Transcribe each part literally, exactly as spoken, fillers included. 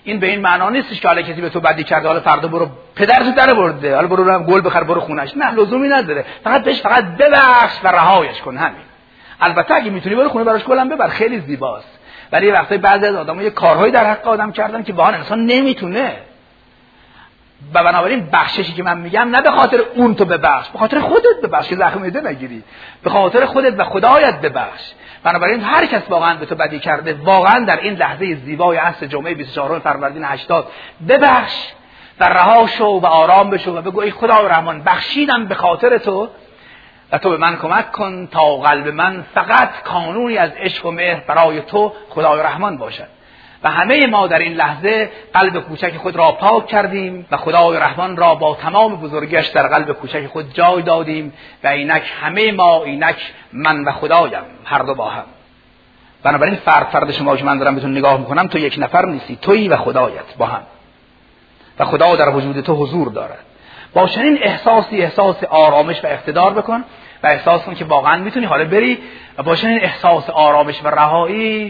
این به این معنا نیستش که حالا کسی به تو بدی کرده حالا فردا برو پدرتو در برده حالا برو گل بخر برو خونش، نه لزومی نداره، فقط بهش فقط ببخش و رهایش کن، همین. البته اگه میتونی برو خونه براش گلم ببر، خیلی زیباست، ولی وقتی بعضی از آدم‌ها یه کارهایی در حق آدم کردن که واقعا انسان نمیتونه. و بنابراین بخششی که من میگم نه به خاطر اون تو ببخش، به خاطر خودت ببخش که زخم معده نگیری، به خاطر خودت و خدایت ببخش. بنابراین هر کس واقعا به تو بدی کرده، واقعا در این لحظه زیبای عصر جمعه بیست و چهارم فروردین هشتاد ببخش و رها شو و آرام بشو و بگو ای خدای رحمان بخشیدم به خاطر تو و تو به من کمک کن تا قلب من فقط کانونی از عشق و مهر برای تو خدای رحمان باشد. و همه ما در این لحظه قلب کوچک خود را پاک کردیم و خدای رحمان را با تمام بزرگیش در قلب کوچک خود جای دادیم و اینک همه ما، اینک من و خدایم، هر دو با هم. بنابراین فرد فرد شما که من دارم بهتون نگاه میکنم، تو یک نفر نیستی، تویی و خدایت با هم و خدا در وجود تو حضور دارد. با چنین احساسی احساس آرامش و اقتدار بکن و احساس کن که واقعا میتونی حالا بری و با چنین احساس آرامش و رهایی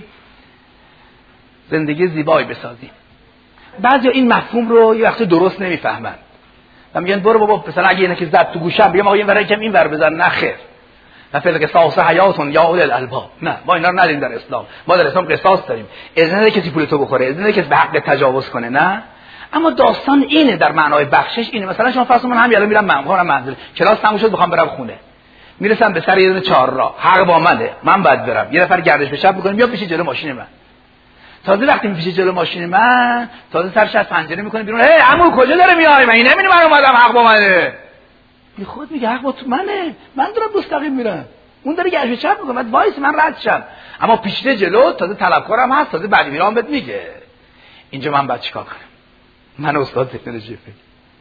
زندگی زیبایی بسازی. بعضیا این مفهوم رو یه وقتی درست نمیفهمن و میگن برو بابا مثلا اگه اینه که زد تو گوشم بگم آقا این ور یکم این ور بزن، نه خیر، نه فعلا قصاص حیاتون یا اول الالباب، نه ما اینا رو نداریم در اسلام. ما در اسلام قصاص داریم، اذن نده کسی پول تو بخوره، اذن نده کسی به حق تجاوز کنه، نه. اما داستان اینه در معنای بخشش اینه. مثلا شما فرض من همین الان میرم مهمونم منزل، کلاس تموم شد بخوام برم خونه، میرسم به سر یه دونه چهارراه، حق با منه، من باید برم، یه نفر گردش به چپ میکنه بیا پیش جلو ماشین من. تازه وقتی میپیشه جلو ماشین من، تازه سرش از پنجره میکنه بیرون، هی عمو کجا داره میای؟ من نمیدونم من اومدم، حق با منه. بی خود میگه حق با تو منه، من دارم مستقیم میرم، اون داره گردش چپ میکنه، بعد وایس من رد شم. اما پیشته جلو تازه طلبکارم هست، تازه بعد میرام بهت میگه. اینجا من بعد چیکار کنم؟ من استاد تکنولوژی فکر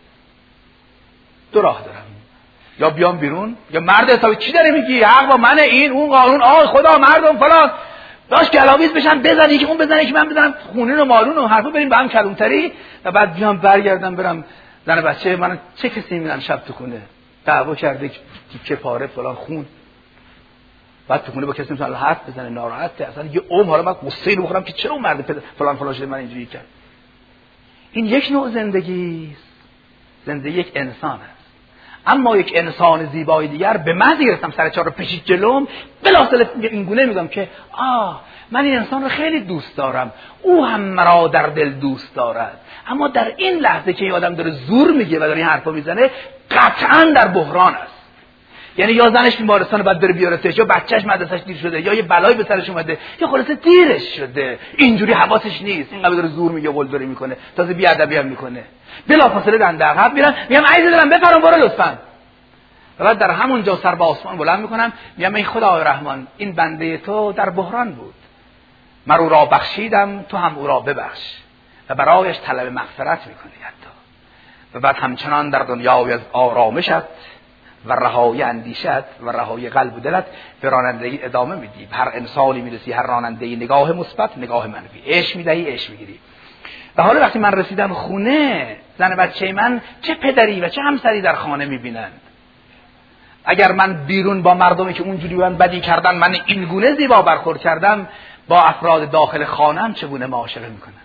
دو راه دارم، یا بیام بیرون یا مرد حسابی چی داره میگی؟ حق با منه، این اون قانون، آه خدا مردم فلان، داش گلاویز بشن بزنی که اون بزنه که من بزنم، خونین و مالون و حرفا بریم با هم کلونتری و بعد بیام برگردم برم زن بچه من چه کسی میرن شب تو خونه دعوا کرده که پاره فلان خون، بعد تو خونه با کسی میتونه حرف بزنه، ناراحته اصلا یه عمر. حالا من قصه رو بخورم که چرا اون مرد فلان فلان شده من اینجوری کرد. این یک نوع زندگی است، زندگی یک انسان است. اما یک انسان زیبای دیگر به من گرفتم سر چهار رو پیشید جلوم، بلافاصله این گونه میگم که آه من این انسان رو خیلی دوست دارم، او هم مرا در دل دوست دارد. اما در این لحظه که این آدم داره زور میگه و داره این حرفا میزنه، قطعا در بحران است. یعنی یا زنش بیمارستان بعد بره بیارتش، یا بچهش مدرسهش دیر شده، یا یه بلایی به سرش اومده، یا خلاصه دیرش شده، اینجوری حواسش نیست، اینقدر داره زور میگه، قلدری میکنه، تازه بی‌ادبی هم میکنه. بلافاصله دنده عقب میرن، میگم عزیز دلم بفرما برو لطفاً. بعد در همونجا سر به آسمان بلند میکنم، میگم ای خدای رحمان این بنده تو در بحران بود، من او را بخشیدم، تو هم او را ببخش و برایش طلب مغفرت میکنی حتی. و بعد همچنان در دنیای از آرامشت و رهایی اندیشت و رهایی قلب و دلت به رانندگی ادامه میدی. هر انسانی میرسی، هر رانندگی نگاه مثبت، نگاه منفی، عشق میدهی، عشق میگیری. و حالا وقتی من رسیدم خونه، زن بچه من چه پدری و چه همسری در خانه میبینند. اگر من بیرون با مردمی که اونجوری من بدی کردن، من این گونه زیبا برخورد کردم، با افراد داخل خانم چگونه معاشره میکنم؟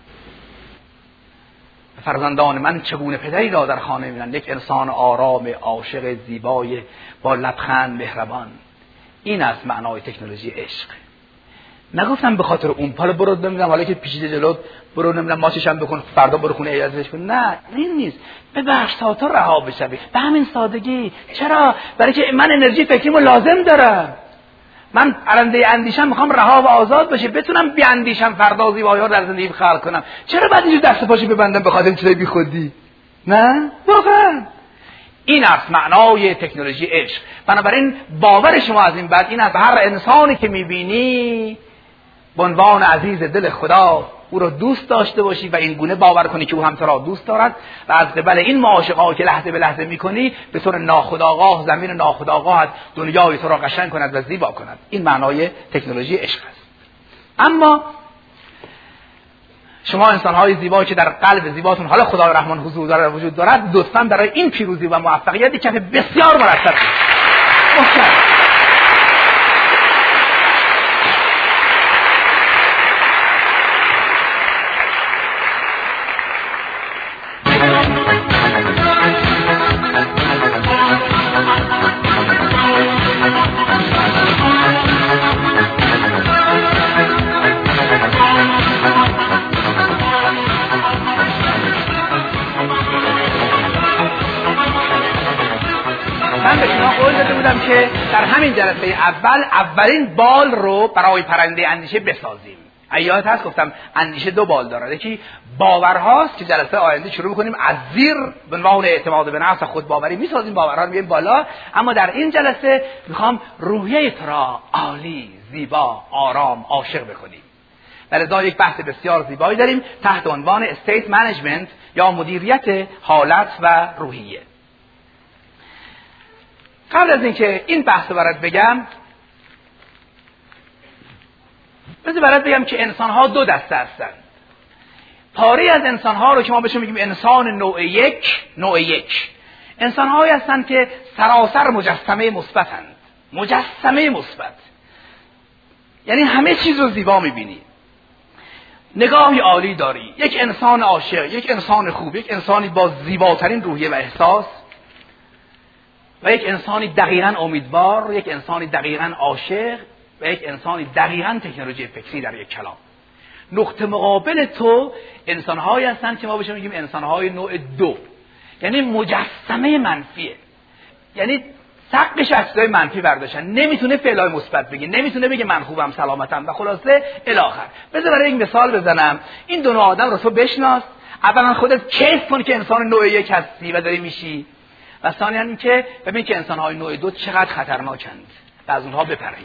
فرزندان من چگونه پدری را در خانه میبینند؟ یک انسان آرام، عاشق، زیبای، با لبخند، مهربان. این است معنای تکنولوژی عشق. نگفتم به خاطر اون حالا برو نمیدونم حالا که پیچیده جلو برو نمیدونم ماچشم بکن فردا برو خونه اجازهش کن، نه این نیست. ببخش تا تو رها بشوی، به همین سادگی. چرا؟ برای که من انرژی فکریمو لازم دارم، من پرنده اندیشم میخوام رها و آزاد بشه، بتونم بیاندیشم، فردا زیبایی ها در زندگی خلق کنم. چرا بعد اینجور دست پاشو ببندم به خاطر چیزای بیخودی؟ نه واقعا این است معنای تکنولوژی عشق. بنابراین باور شما از این بعد این است هر انسانی که میبینی به عنوان عزیز دل خدا او را دوست داشته باشی و این گونه باور کنی که او هم تو را دوست دارد و از قبل این معاشقه‌ها که لحظه به لحظه میکنی به طور ناخودآگاه زمین ناخودآگاهت دنیای تو را قشنگ کند و زیبا کند. این معنای تکنولوژی عشق است. اما شما انسان‌های زیبا که در قلب زیباتون حالا خدای رحمان حضور داره وجود دارد، لطفاً برای این پیروزی و موفقیت کف بسیار مرتب کنید. که در همین جلسه اول اولین بال رو برای پرنده اندیشه بسازیم. ایات هست گفتم اندیشه دو بال داره، یکی باورهاست که جلسه آینده شروع می‌کنیم از زیر به عنوان اعتماد به نفس خود باوری می‌سازیم، باورها رو می‌بریم بالا. اما در این جلسه می‌خوام روحیه تو را عالی، زیبا، آرام، عاشق بکنیم. لذا یک بحث بسیار زیبایی داریم تحت عنوان استیت منیجمنت یا مدیریت حالت و روحیه. قبل از اینکه این بحث رو برات بگم، بذار برات بگم که انسان‌ها دو دسته هستند. پاره از انسان‌ها رو که ما بهشون میگیم انسان نوع یک، نوع یک انسان‌هایی هستند که سراسر مجسمه مثبتند. مجسمه مثبت یعنی همه چیز رو زیبا می‌بینی، نگاهی عالی داری، یک انسان عاشق، یک انسان خوب، یک انسانی با زیباترین روحیه و احساس و یک انسانی دقیقاً امیدوار، یک انسانی دقیقاً عاشق و یک انسانی دقیقاً تکنولوژی فکری. در یک کلام نقطه مقابل تو انسان‌هایی هستند که ما بهشون میگیم انسان‌های نوع دو، یعنی مجسمه منفیه، یعنی سقفش از چیزای منفی برداشتن، نمیتونه فعلای مثبت بگه، نمیتونه بگه من خوبم، سلامتم و خلاصه الی آخر. بذار برای یک مثال بزنم. این دو نوع آدم رو تو بشناس. اولا خودت کیف کن که انسان نوع یک هستی و داری میشی، و ثانیاً این که ببین که انسان‌های نوع دو چقدر خطرناکند و از اونها بپرهیز.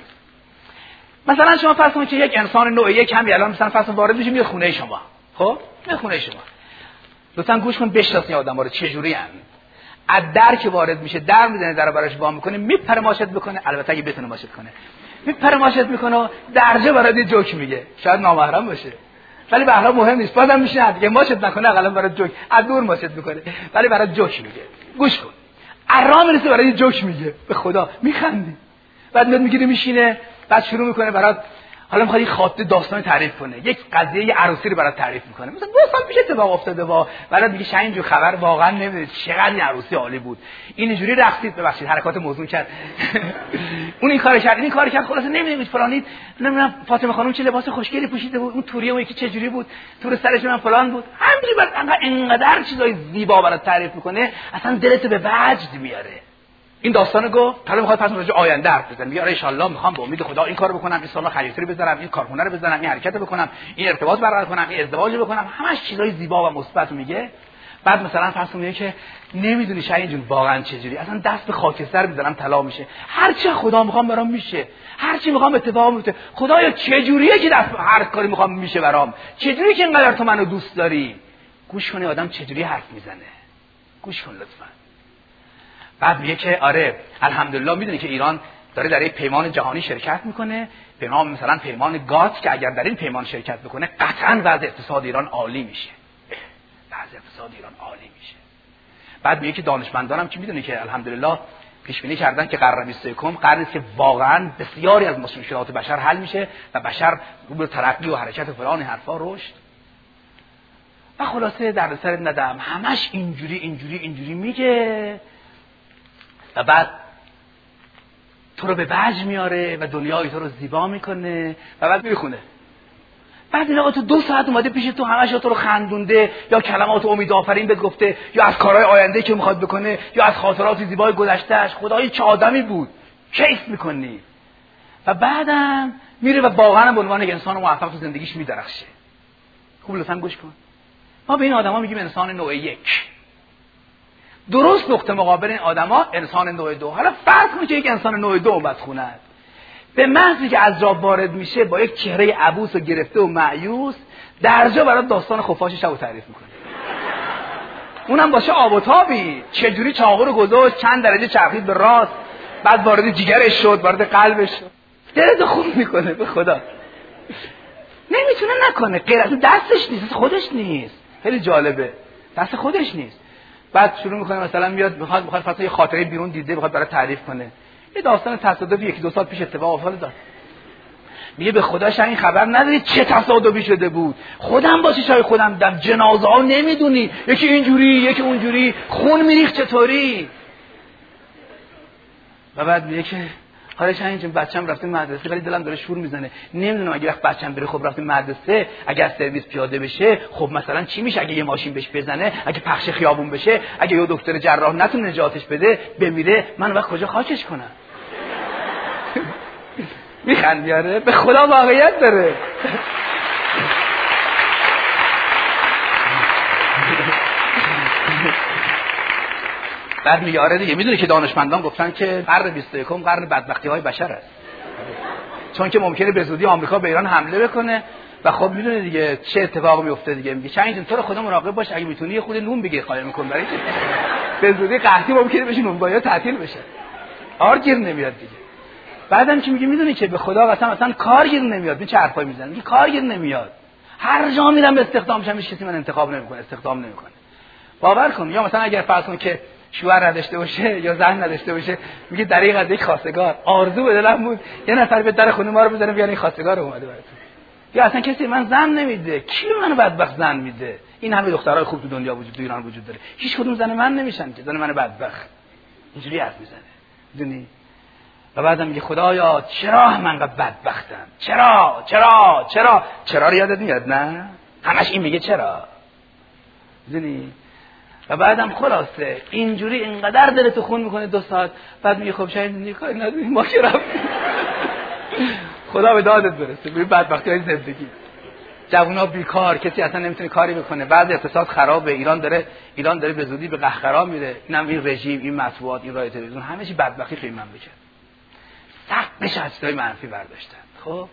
مثلا شما فرض کنید که یک انسان نوع یک هم الان مثلا فرض وارد میشه میاد خونه شما. خب میاد خونه شما، لطفاً گوش کن بشناس این آدم‌ها رو چه جوری‌اند. از در که وارد میشه در میزنه، در براش وا میکنه، میپره ماشت بکنه، البته اگه بتونه ماشت کنه، میپره ماشت میکنه، درجه برات جوک میگه، شاید نامحرم باشه ولی به هر حال مهم نیست، بازم میشه دیگه ماشت نکنه، اقلا برات جوک از دور ماشت میکنه ولی برات جوک میگه. گوش کن، آرام میرسه برات جوک میگه، به خدا میخندی، بعد میاد میگیره میشینه، بعد شروع میکنه برات، حالا میخواد یه خاطر داستانی تعریف کنه، یک قضیه یه عروسی رو برات تعریف میکنه، مثلا دو سال پیش اتفاق افتاده با برات میگه شاید اینجور خبر واقعا نمیدونید چقدر این عروسی عالی بود، این اینجوری رقصید، ببخشید حرکات موضوع کرد اون این کارو کرد، این کارو کرد، خلاص نمیدونید فلانی، نمیدونم فاطمه خانم چه لباس خوشگلی پوشیده بود، اون توریه اون یکی چه جوری بود، تور سرش من فلان بود، همینجوری بعد انقدر انقدر چیزای زیبا برات تعریف میکنه اصلا دلت به وجد میاره. این داستانو گفت، حالا میخواد پس راجع آینده حرف بزنه، میگه آره ان شاء الله میخوام به امید خدا این کارو بکنم، این سالا خریداری بزنم، این کارخونه رو بزنم، این حرکت بکنم، این ارتباط برقرار کنم، این ازدواج بکنم، همش چیزای زیبا و مثبت میگه. بعد مثلا فرض میگه که نمیدونی شاید جون واقعا چه جوری، اصلا دست به خاکستر میذارم طلا میشه، هر چی خدا میخوام برام میشه، هر چی میخوام اتفاق میفته، خدایا چه جوریه که دست هر کاری میخوام میشه برام، چه جوری که اینقدر تو منو دوست داری. گوش کنی آدم چه جوری حرف میزنه، گوش کن لطفا. بعد میگه که آره الحمدلله میدونی که ایران داره در یک پیمان جهانی شرکت میکنه، پیمان مثلا پیمان گات، که اگر در این پیمان شرکت بکنه قطعاً وضع اقتصاد ایران عالی میشه، وضع اقتصاد ایران عالی میشه. بعد میگه که دانشمندانم که میدونی که الحمدلله پیش بینی کردن که قرن بیست و یکم قرنی است که واقعاً بسیاری از مشکلات بشر حل میشه و بشر رو به ترقی و حرکت و فلان حرفا رشد. و خلاصه در سر ندم همش اینجوری اینجوری اینجوری میگه و بعد تو رو به وجد میاره و دنیای تو رو زیبا میکنه و بعد میخونه. بعد این آقا تو دو ساعت اومده پیش تو، همش تو رو خندونده، یا کلمات امیدآفرین بهت گفته، یا از کارهای آینده که میخواد بکنه، یا از خاطرات زیبای گذشتهش. خدای چه آدمی بود، کیف میکنی. و بعدم میره و واقعا به عنوان یک انسان موفق تو زندگیش میدرخشه. خوب لطفا گوش کن. ما به این آدما میگیم انسان نوع یک. درست نقطه مقابل این آدما انسان نوع دو. حالا فرض کنید که یک انسان نوع دو اومد خونه، به محضی که از راه وارد میشه با یک چهره عبوس و گرفته و مایوس درجا برات داستان خفاش شب تعریف میکنه. اونم باشه آب و تابی، چجوری چاقو رو گذاشت، چند درجه چرخید به راست، بعد وارد جیگرش شد، وارد قلبش شد. دلت خوب میکنه به خدا. نمیتونه نکنه، غیر از دستش نیست، خودش نیست. خیلی جالبه، دست خودش نیست. بعد شروع میکنه مثلا میاد میخواد میخواد فقط یه خاطره بیرون دیده میخواد برای تعریف کنه. یه داستان تصادفی یکی دو سال پیش اتفاق افتاد. میگه به خداش این خبر نداری چه تصادفی شده بود، خودم با چشای خودم دیدم، جنازه ها نمیدونی، یکی اینجوری یکی اونجوری، خون میریخت چطوری. و بعد میگه که حالا شاید بچه‌م رفته مدرسه ولی دلم داره شور میزنه، نمیدونم اگه وقت بچه‌م بره خب رفته مدرسه، اگه از سرویس پیاده بشه خب مثلا چی میشه، اگه یه ماشین بهش بزنه، اگه پخش خیابون بشه، اگه یه دکتر جراح نتونه نجاتش بده بمیره، من وقت کجا خاکش کنم. میخند بیاره به خدا واقعیت داره. بعد میگه آره دیگه، میدونی که دانشمندان گفتن که قرن بیست و یکم قرن بدبختی های بشر است، چون که ممکنه به زودی آمریکا به ایران حمله بکنه و خب میدونی دیگه چه اتفاقی میفته دیگه. میگه چنین تو رو خدا مراقب باش، اگه میتونی یه خود نون بگیر خالی میکن، برای که به زودی قحطی ممکنه بشه، نونبایا تعطیل بشه، آر گیر نمیاد دیگه. بعدم که میگه میدونی که به خدا قسم اصلا کار گیر نمیاد. این چه حرفایی میزنه؟ میگه کار گیر نمیاد، هر جا میرم استخدام میشم، هیچ کسی من انتخاب نمیکنه، استخدام نمیکنه. باور کن. یا مثلا اگر فرض کن که شوهر نداشته باشه یا زن نداشته باشه، میگه دریغ از یک خواستگار، آرزو به دلم بود یه نفر به در خونه ما رو بزنه بیان این خواستگار اومده براتون. یا اصلا کسی من زن نمیده، کی منو بدبخت زن میده؟ این همه دخترای خوب تو دنیا وجود، تو ایران وجود داره، هیچ کدوم زن من نمیشن که، زن من بدبخت. اینجوری حرف میزنه میدونی. و بعدم میگه خدایا چرا من انقدر بدبختم؟ چرا چرا چرا چرا رو یادت میاد؟ نه همش این میگه چرا، میدونی. و بعدم خلاصه اینجوری اینقدر دلتو خون میکنه دو ساعت، بعد میگه خب شاید زندگی کاری نداریم ما که رفتیم. خدا به دادت برسه. ببین بدبختی های زندگی، جوونا بیکار، کسی اصلا نمیتونه کاری بکنه، بعضی اقتصاد خرابه، ایران داره ایران داره به زودی به قهقرا میره، اینم این رژیم، این مطبوعات، این رای تلویزیون، همه چی بدبختی توی من بشه. سخت بشه چیزای منفی برداشتن. خب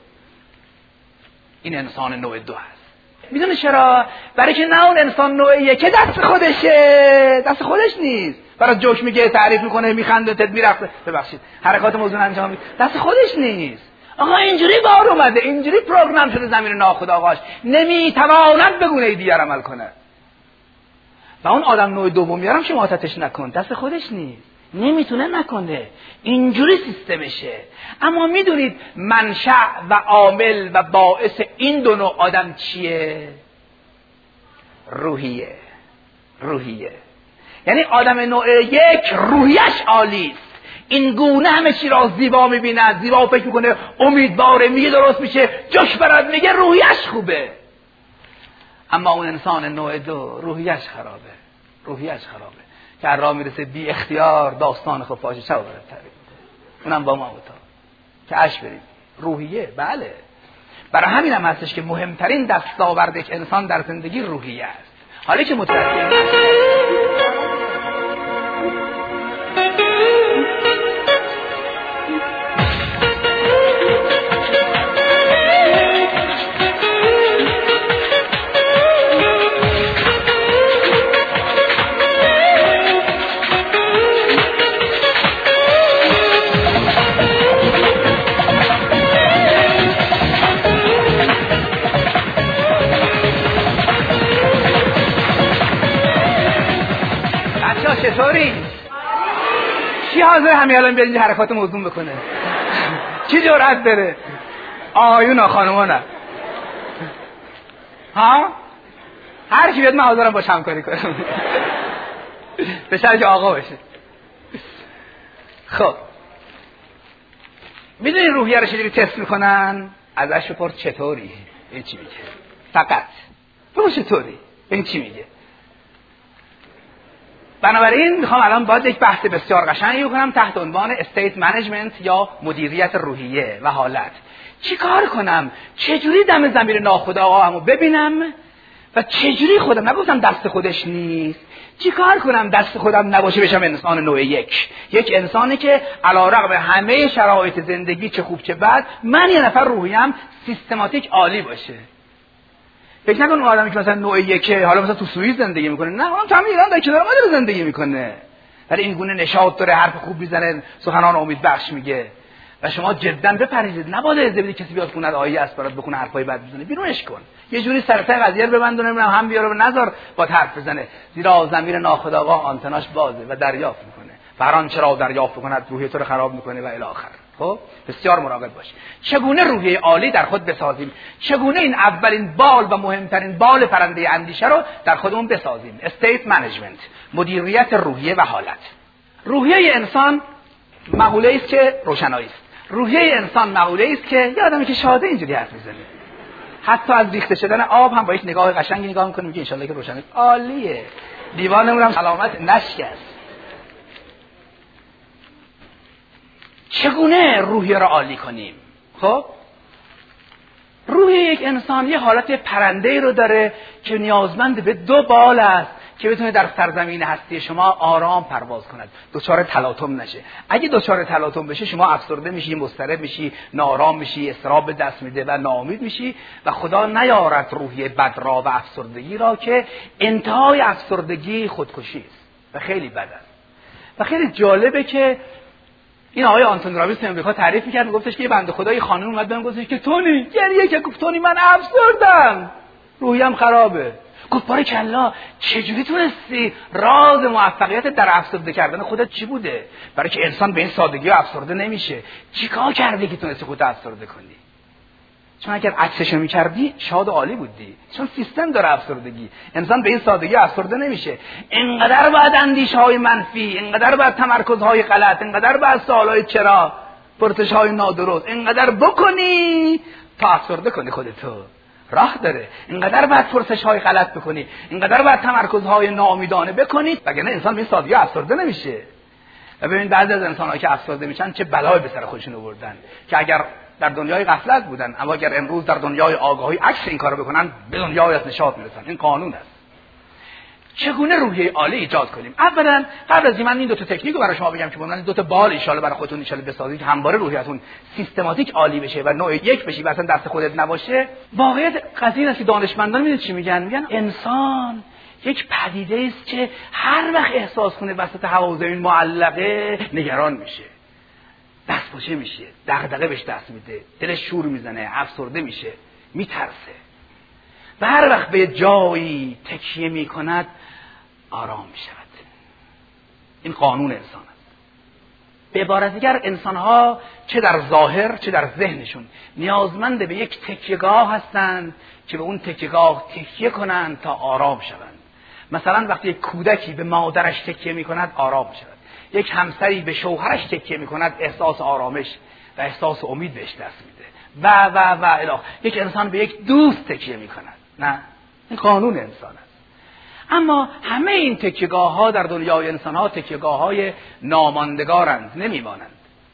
این انسان نوع دو هست. میدونی چرا؟ برای که نه اون انسان نوع یک که دست خودشه، دست خودش نیست، برای جوک میگه، تعریف میکنه، میخنده، تد میرقصه، ببخشید حرکات موزون انجام میده، دست خودش نیست. آقا اینجوری بار اومده، اینجوری پروگرام شده زمین ناخودآگاهش، نمیتواند به گونه دیگر عمل کنه. و اون آدم نوع دومی هم شماتتش نکن، دست خودش نیست، نمیتونه نکنه، اینجوری سیستمشه. اما میدونید منشأ و عامل و باعث این دو نوع آدم چیه؟ روحیه. روحیه یعنی آدم نوع یک روحیش عالیست، این گونه همه چی را زیبا میبیند، زیبا فکر میکنه، امیدواره، میگه درست میشه، جوش برد میگه، روحیش خوبه. اما اون انسان نوع دو روحیش خرابه، روحیش خرابه که راه میرسه بی اختیار داستان خفاش شو برد تعریف میکنه، اونم با ما بتا که اش برید. روحیه بله، برای همین هم هستش که مهمترین دستاورد یک انسان در زندگی روحیه است. حالا که متوجه چطوری؟ کی حاضر همین الان بیاد اینجا حرکات موزون بکنه؟ کی جرأت داره؟ آقایونا خانومانا ها؟ هر کی بیاد من حاضرم باش همکاری کنم. به شرطی که آقا بشه. خب میدونی روحیه رو چجوری تست میکنن؟ ازش بپرس چطوری؟ این چی میگه؟ فقط بگو چطوری؟ این چی میگه؟ بنابراین میخوام الان باید یک بحث بسیار قشنگی بکنم تحت عنوان استیت منیجمنت یا مدیریت روحیه و حالت. چی کار کنم؟ چجوری دم زمین ناخودآگاهمو ببینم و چجوری خودم، نگفتم دست خودش نیست، چی کار کنم دست خودم نباشه بشم انسان نوع یک، یک انسانی که علیرغم همه شرایط زندگی چه خوب چه بد، من یه نفر روحیم سیستماتیک عالی باشه. فکر نکن اون آدمی که مثلا نوع یکه، حالا مثلا تو سوئیس زندگی میکنه، نه اون تمام ایران در کنار ما داره زندگی میکنه، ولی این گونه نشاط داره، حرف خوب میزنه، سخنان امید بخش میگه و شما جدا بپرهیزید. نباید اجازه بدید کسی بیاد خونه آیه است برات بخونه حرفای بد بزنه، بیرونش کن، یه جوری سرته قضیه رو ببند و نمیدونم هم بیاره و نذار با حرف بزنه، زیرا ضمیر ناخودآگاه آنتناش بازه و دریافت میکنه، فران چرا دریافت میکنه، روحیه تو رو خراب میکنه و الی آخر. خب بسیار مراقب باش. چگونه روحیه عالی در خود بسازیم؟ چگونه این اولین بال و مهمترین بال پرنده اندیشه رو در خودمون بسازیم؟ استیت منیجمنت، مدیریت روحیه و حالت. روحیه انسان مقوله است که روشنایی است. روحیه انسان مقوله است که یه آدمی که شاده اینجوری حرف میزنه، حتی از ریخته شدن آب هم با یک نگاه قشنگی نگاه میکنه، میگه ان شاءالله که روشنه، عالیه، دیوانمون هم سلامت نشکست. چگونه روحیه را عالی کنیم؟ خب روح یک انسان یه حالت پرنده‌ای رو داره که نیازمند به دو بال است که بتونه در سرزمین هستی شما آرام پرواز کند، دچار تلاطم نشه. اگه دچار تلاطم بشه شما افسرده میشی، مضطرب میشی، ناآرام میشی، اضطراب به دست میده و ناامید میشی و خدا نیارد روحیه بد را و افسردگی را که انتهای افسردگی خودکشی است و خیلی بد است. و خیلی جالبه که این آقای آنتونی رابینز امریکا تعریف می‌کرد، میگفتش که یه بنده خدای خانم اومد بهم گفتش که تونی گریه که گفت تونی من افسردم، روحیم خرابه. گفت باریکلا چجوری تونستی؟ راز موفقیت در افسرده کردن خودت چی بوده؟ برای که انسان به این سادگی افسرده نمیشه. چیکار کردی که تونستی خودت افسرده کنی؟ چون اگر عکسش می‌کردی شاد و عالی بودی. چون سیستم داره افسردگی، انسان به این سادگی افسرده نمیشه. اینقدر باید اندیشه‌های منفی، اینقدر باید تمرکزهای غلط، اینقدر باید سوالای چرا، پرسش‌های نادرست اینقدر بکنی تا افسرده کنی خودتو. راه داره. اینقدر باید پرسش‌های غلط بکنی، اینقدر باید تمرکزهای ناامیدانه بکنی، وگرنه انسان به این سادگی افسرده نمیشه. و ببین بعضی از انسان‌ها که افسرده میشن چه بلایی به سر خودشون آوردن که اگر در دنیای غفلت بودن، اما اگر امروز در دنیای آگاهی عکس این کارو بکنن به دنیای از نشاط میرسن. این قانون است. چگونه روحیه عالی ایجاد کنیم؟ اولا قبل از این من این دو تا تکنیک رو برای شما بگم که با من دو تا بال ان شاء الله برای خودتون ان شاء الله بسازید که همواره روحیتون سیستماتیک عالی بشه و نوع یک بشی و اصلا دست خودت نباشه. واقعیت قضیه است که دانشمندان میدونید چی میگن؟ میگن انسان یک پدیده است که هر وقت احساس کنه وسط هوا و زمین معلقه نگران میشه، دستپاچه میشه، دغدغه بهش دست میده، دلش شور میزنه، افسرده میشه، میترسه. و هر وقت به جایی تکیه میکند آرام میشود. این قانون انسان است. به عبارت دیگر انسانها چه در ظاهر چه در ذهنشون نیازمند به یک تکیهگاه هستند که به اون تکیهگاه تکیه کنند تا آرام شوند. مثلا وقتی یک کودکی به مادرش تکیه میکند آرام میشود. یک همسری به شوهرش تکیه میکند احساس آرامش و احساس امید بهش دست میده و و و الی. یک انسان به یک دوست تکیه میکند. نه، این قانون انسان است. اما همه این تکیهگاه ها در دنیای انسان ها تکیهگاه های ناماندگارند، نمیمانند.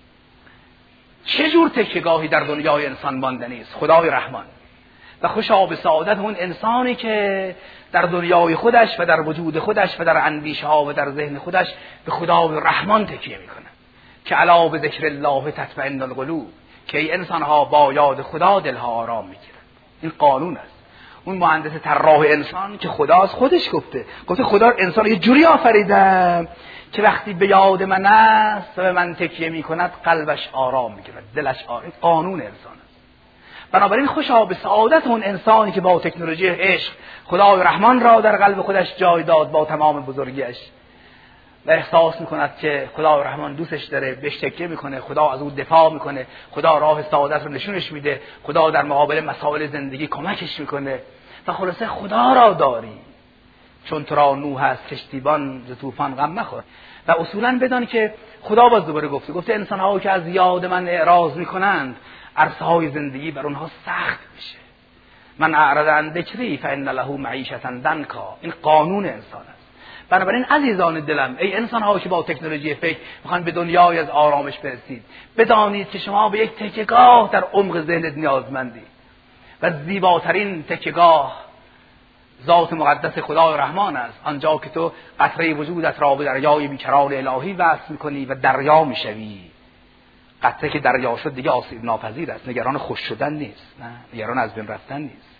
چه جور تکیهگاهی در دنیای انسان ماندنی است؟ خدای رحمان. و خوشا به سعادت اون انسانی که در دنیای خودش و در وجود خودش و در اندیشه ها و در ذهن خودش به خدای رحمان تکیه میکنه که الا به ذکر الله تطمئن القلوب، که ای انسان ها با یاد خدا دلها آرام میگیرند. این قانون است. اون مهندس طراح انسان که خداست خودش گفته گفته خدا انسان یه جوری آفریدم که وقتی به یاد من است و به من تکیه میکند قلبش آرام میگیرد، دلش آرام. قانون انسان است. بنابراین خوشا به سعادت اون انسانی که با تکنولوژی عشق خدای رحمان را در قلب خودش جای داد با تمام بزرگیش و احساس میکند که خدای رحمان دوستش داره، بهش تکیه میکنه، خدا از او دفاع میکنه، خدا راه سعادت رو نشونش میده، خدا در مقابل مسائل زندگی کمکش میکنه و خلاصه خدا را داری. چون تو را نوح از کشتیبان ز طوفان غم مخور. و اصولا بدان که خدا باز دوباره گفته گفته انسان ها که از یاد من اعراض میکنند عرصه های زندگی بر اونها سخت میشه. من اعرض عن ذکری فان له معیشة ضنکا. این قانون انسان است. بنابراین عزیزان دلم، ای انسان ها که با تکنولوژی فکر میخوان به دنیای از آرامش برسید، بدانید که شما به یک تکیهگاه در عمق ذهنت نیازمندید و زیباترین تکیهگاه ذات مقدس خدای رحمان است. آنجا که تو قطره وجودت را به دریای بیکران الهی وصل میکنی و دریا میشوی. قطره که دریا شد دیگه آسیب ناپذیر است، نگران خوش شدن نیست، نه، نگران از بین رفتن نیست.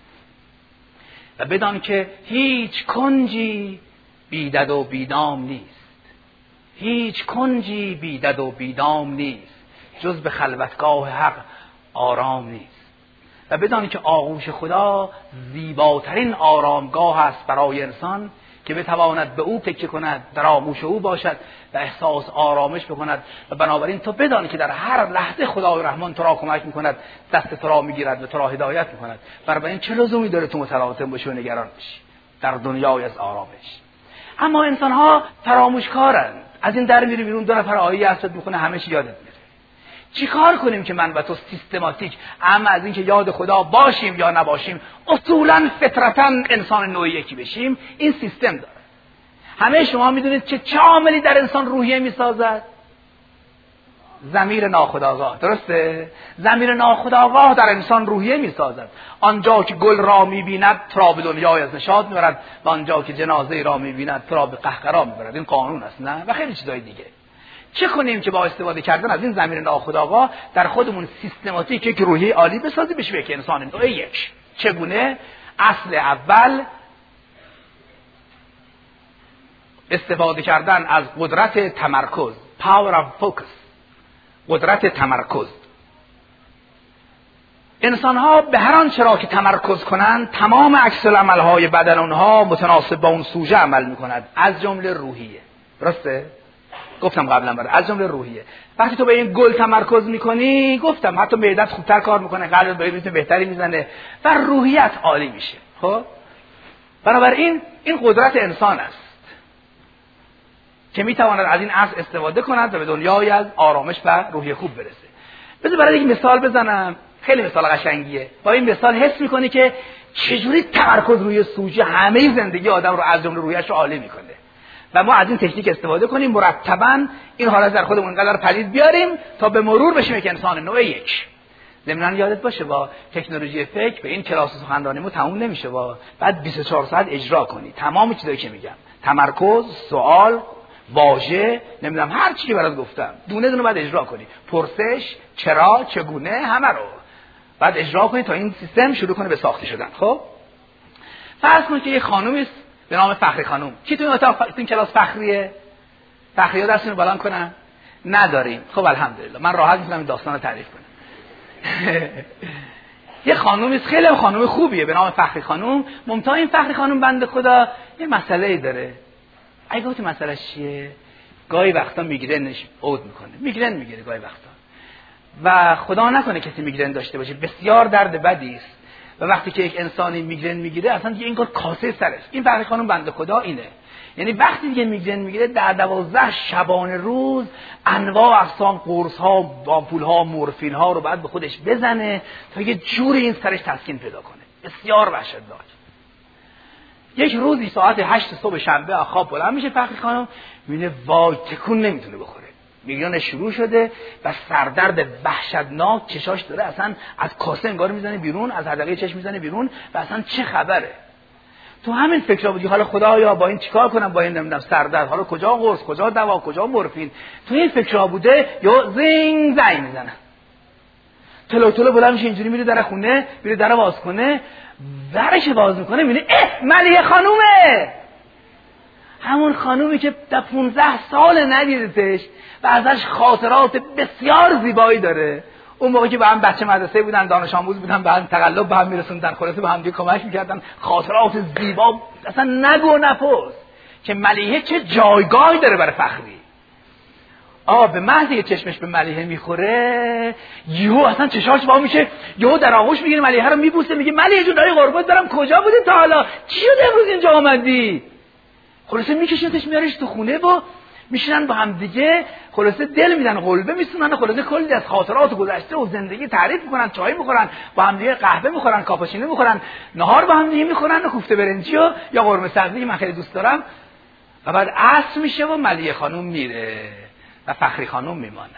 و بدان که هیچ کنجی بیدد و بیدام نیست، هیچ کنجی بیدد و بیدام نیست جز به خلوتگاه حق آرام نیست. و بدانی که آغوش خدا زیباترین آرامگاه است برای انسان که بتواند به او تکیه کند، در آغوش او باشد و احساس آرامش بکند. و بنابراین تو بدانی که در هر لحظه خدای رحمان تو را کمک میکند، دست تو را میگیرد و تو را هدایت میکند. بنابراین چه لزومی داره تو متلاطم باشی و نگران بشی در دنیای از آرامش؟ اما انسان ها فراموشکارند. از این در میری بیرون، دو نفر آیه حسد میکنه، همه چی یادت میره. چی کار کنیم که من و تو سیستماتیک، اما از اینکه یاد خدا باشیم یا نباشیم، اصولا فطرتا انسان نوع یکی بشیم، این سیستم داره. همه شما میدونید که چه عاملی در انسان روحیه میسازد؟ ضمیر ناخودآگاه. درسته؟ ضمیر ناخودآگاه در انسان روحیه میسازد. آنجا که گل را میبیند تو را به دنیای از نشاط میبرد و آنجا که جنازه را میبیند تو را به قهقرا میبرد. این قانون است، نه؟ و خیلی چیزای دیگه. چه کنیم که با استفاده کردن از این ضمیر ناخودآگاه در خودمون سیستماتیک یک روحیه عالی بسازیم، بشه یک انسان نوع یک. چگونه؟ اصل اول استفاده کردن از قدرت تمرکز، power of focus، قدرت تمرکز. انسان ها به هر آنچه را که تمرکز کنند تمام عکس العمل های بدن اونها متناسب با اون سوژه عمل میکند، از جمله روحیه. درسته؟ گفتم قبلا برای از جمله روحیه. وقتی تو به این گل تمرکز میکنی، گفتم حتی معدت خوبتر کار میکنه، قلبت به ریتم بهتری میزنه و روحیت عالی میشه. خب بنابراین این قدرت انسان است که میتواند از این اصل استفاده کند و به دنیای از آرامش و روحیه خوب برسه. بذار برای یک مثال بزنم، خیلی مثال قشنگیه. با این مثال حس میکنی که چجوری تمرکز روی سوژه همه زندگی آدم رو از جمله روحیه‌اش رو عالی میکنه. و ما از این تکنیک استفاده کنیم، مرتباً این حالت در خودمون انقدر پدید بیاریم تا به مرور بشیم یک انسان نوع یک. ضمناً یادت باشه با تکنولوژی فکر به این کلاس سخنرانیمون تموم نمیشه، با بعد بیست و چهار ساعت اجرا کنی تمام چیزایی که میگم، تمرکز، سوال، واژه، نمیدونم هر چیزی برات گفتم دونه دونه بعد اجرا کنی، پرسش، چرا، چگونه، همه رو بعد اجرا کنی تا این سیستم شروع کنه به ساخته شدن. خب فرض کن که یه خانومی است به نام فخری خانم. کی تو این اتاق این کلاس فخریه؟ فخری‌ها دستشون رو بلند کنن؟ نداریم. خب الحمدلله من راحت میتونم این داستان رو تعریف کنم. یه خانومی است خیلی خانم خوبیه به نام فخری خانم. ممتاز این فخری خانم بنده خدا یه مسئله‌ای داره. اگه گفتی مسئله‌اش چیه؟ گاهی وقتا میگرنش عود میکنه. میگرن میگیره گاهی وقتا. و خدا نکنه کسی میگرن داشته باشه، بسیار درد بدی است. و وقتی که یک انسانی میگرن میگیره اصلا دیگه اینکار کاسه سرش. این فخری خانم بنده خدا اینه. یعنی وقتی دیگه میگرن میگیره در دوازده شبانه روز انواع اقسام قرص ها، بامپول ها، مورفین ها رو بعد به خودش بزنه تا یه جوری این سرش تسکین پیدا کنه. بسیار وحشتناک. یک روزی ساعت هشت صبح شنبه از خواب بلند میشه فخری خانم، میبینه وای تکون نمیتونه بخوره. میگرن شروع شده و سردرد وحشتناک چشاش داره اصلا از کاسه انگار میزنه بیرون، از حدقه چشم میزنه بیرون و اصلا چه خبره. تو همین فکرا بودی حالا خدایا با این چیکار کنم، با این نمیدونم سردرد، حالا کجا قرص، کجا دوا، کجا مورفین. تو این فکرا بوده یا زنگ زنگ میزنه. تلو تلو بلند میشه اینجوری میره در خونه، میره در باز کنه، درش باز میکنه میبینه اه ملیحه خانومه. همون خانومی که در پونزده سال ندیدتش و ازش خاطرات بسیار زیبایی داره. اون موقع که با هم بچه مدرسه بودن، دانش آموز بودن، با هم تقلب به هم میرسوندن، خلاصه به هم دیگه کمک میکردن، خاطرات زیبا اصلا نگو نپرس که ملیحه چه جایگاهی داره برای فخری. آ به محض که چشمش به ملیحه میخوره یهو اصلا چشاش وا میشه، یهو در آغوش میگیره ملیحه رو میبوسه، میگه ملیحه جون دایی قربونت برم کجا بودی تا حالا؟ چی شد امروز اینجا آمدی؟ خلاصه میکشنش میارش تو خونه و میشینن با هم دیگه، خلاصه دل میدن، قلبه میسونن، خلاصه کلی از خاطرات گذشته و زندگی تعریف میکنن، چای میخورن، با هم دیگه قهوه میخورن، کاپوچینو میخورن، نهار با هم دیگه میخورن و کوفته برنجی و یا قرمه سبزی من خیلی دوست دارم. و بعد عصر میشه و ملیحه خانم میره و فخری خانم میمونه.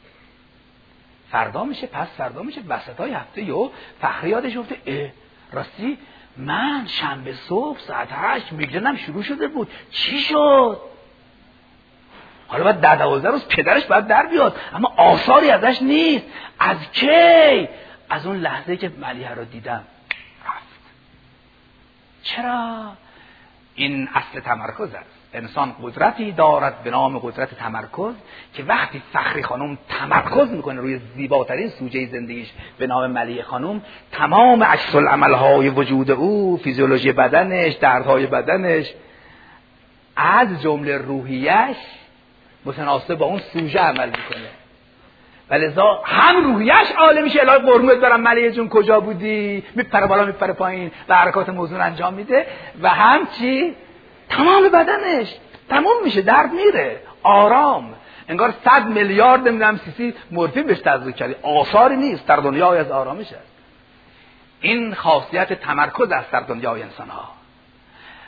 فردا میشه، پس فردا میشه، وسطای هفته یهو فخری یادش افته اه راستی من شنبه صبح ساعت هشت میگرنم شروع شده بود، چی شد؟ حالا باید در دوازده روز پدرش باید در بیاد، اما آثاری ازش نیست. از کی؟ از اون لحظه که ملیحه رو دیدم رفت. چرا؟ این اصل تمرکز است. انسان قدرتی دارد به نام قدرت تمرکز که وقتی فخری خانم تمرکز میکنه روی زیباترین سوژه زندگیش به نام ملیحه خانم، تمام عکس العمل‌های وجود او، فیزیولوژی بدنش، دردهای بدنش، از جمله روحیش متناسب با اون سوژه عمل میکنه. ولذا هم روحیش عالی میشه، الهی قربونت برم ملیحه جون کجا بودی، میپره بالا میپره پایین و حرکات موزون انجام میده، و هم چی؟ تمام بدنش تمام میشه، درد میره، آرام، انگار صد میلیارد نمیدونم سی سی مورفین بهش تزریق کردی، آثاری نیست، در دنیای از آرامش است. این خاصیت تمرکز است در دنیای انسان ها.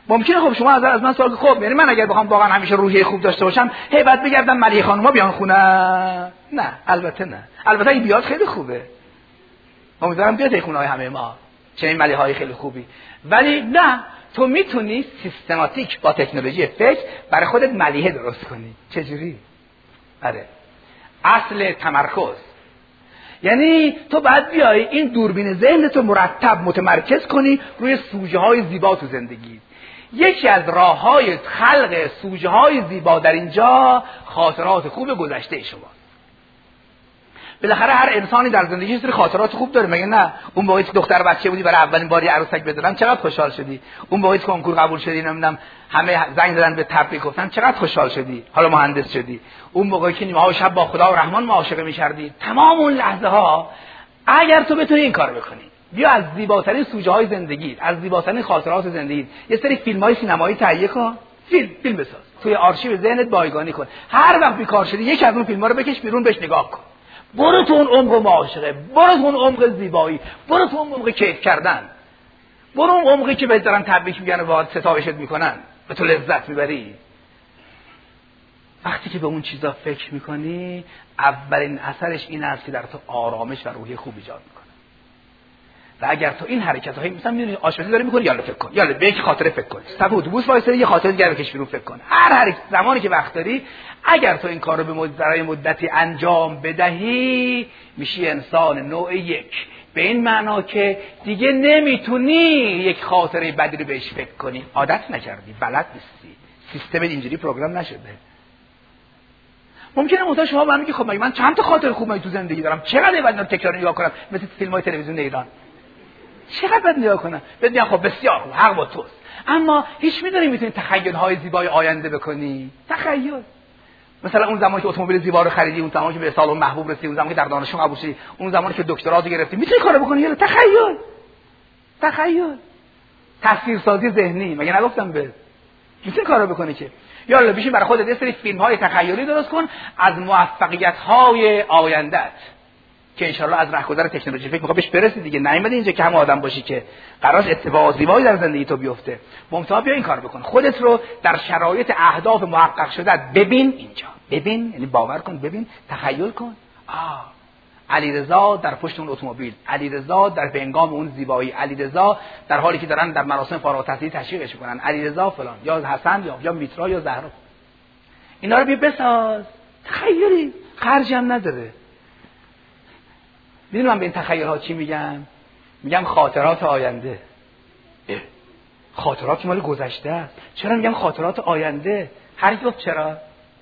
ممکنه خب شما از از من سوال خب یعنی من اگر بخوام واقعا همیشه روحیه خوب داشته باشم هی بعد بگردم ملیحه خانوما بیان خونه؟ نه البته نه. البته این بیاد خیلی خوبه، امیدوارم بیاد این خونه‌های همه ما چه این ملیحه‌های خیلی خوبی، ولی نه، تو میتونی سیستماتیک با تکنولوژی فکر برای خودت ملیحه درست کنی. چجوری؟ آره اصل تمرکز، یعنی تو باید بیای این دوربین ذهنتو مرتب متمرکز کنی روی سوژه های زیبا تو زندگی. یکی از راه‌های خلق سوژه های زیبا در اینجا خاطرات خوب گذشته شماست. بالاخره هر انسانی در زندگی سری خاطرات خوب داره، مگه نه؟ اون موقعی که دختر بچه بودی برای اولین باری عروسک بدادن چقدر خوشحال شدی؟ اون موقعی که کنکور قبول شدی نمیدونم همه زنگ زدن به تبریک گفتن چقدر خوشحال شدی؟ حالا مهندس شدی. اون موقعی که نیمه‌های شب با خدا و رحمان معاشقه می‌کردی. تمام اون لحظه ها اگر تو بتونی این کارو بکنی، بیا از زیباترین سوژه های زندگی، از زیباترین خاطرات زندگی یه سری فیلم‌های سینمایی تهیه کن، فیلم فیلم بساز، توی آرشیو ذهنت بایگانی کن. هر وقت بیکار شدی یکی از اون فیلم‌ها رو بکش بیرون، بهش نگاه کن. برو تو اون عمق معاشقه، برو تو اون عمق زیبایی، برو تو اون عمق کیف کردن، برو اون عمقی که بهت دارن تبریک میگن و باهات ستایشت میکنن، به تو لذت میبری. وقتی که به اون چیزا فکر میکنی اولین اثرش این است که در تو آرامش و روحیه خوب ایجاد میکنه. و اگر تو این حرکت‌های مثلا میدونی آشپزی داری میکنی، یالا فکر کن، یالا به یک خاطره فکر کن، صف اتوبوس وایسادی یه خاطره دیگه بکش بیرون فکر کن. هر هر زمانی که وقت داری اگر تو این کار رو به مدت مدتی انجام بدهی میشی انسان نوع یک، به این معنا که دیگه نمیتونی یک خاطره بدی رو بهش فکر کنی، عادت نکردی، بلد نیستی، سیستم اینجوری پروگرام نشده. ممکنه متأ شما من میگی خب مگه من چند تا خاطره خوبی تو زندگی دارم، چقدر باید تکرار نگاه کنم مثل فیلم‌های تلویزیون ایران، چقدر باید نگاه کنم؟ بدونم خب بسیار خوب، حق با توست. اما هیچ میدونی میتونی تخیل‌های زیبای آینده بکنی؟ تخیل. مثلا اون زمانی که اتومبیل زیبا رو خریدی، اون زمانی که به سالن محبوب رسیدی، اون زمانی که در دانشگاه قبول شدی، اون زمانی که دکترا رو گرفتی، میتونی کارو بکنی؟ یا تخیل. تخیل. تصویرسازی ذهنی، مگه نگفتم به میتونی کارو بکنی که؟ یالا بشین برای خودت یه سری فیلم‌های تخیلی درست کن از موفقیت‌های آینده‌ات که انشالله از رهگذر تکنولوژی فکر می‌خوای بهش برسی دیگه. نیومدی اینجا که هم آدم باشی که قرار اتفاق زیبایی در زندگی تو بیفته. ممتاز بیا این کار بکن، خودت رو در شرایط اهداف محقق شده ببین اینجا، ببین یعنی باور کن، ببین، تخیل کن. آه علیرضا در پشت اون اتومبیل، علیرضا در بنگام اون زیبایی، علیرضا در حالی که دارن در مراسم فارغ التحصیلی تشویقش می‌کنن، علیرضا فلان، یا حسن یا یا میترا یا زهرا. اینا رو بیا بساز. تخیلی خرجی هم نداره. میدونم به این تخیل ها چی میگم؟ میگم خاطرات آینده. خاطرات مال گذشته است. چرا میگم خاطرات آینده؟ هر کی گفت چرا؟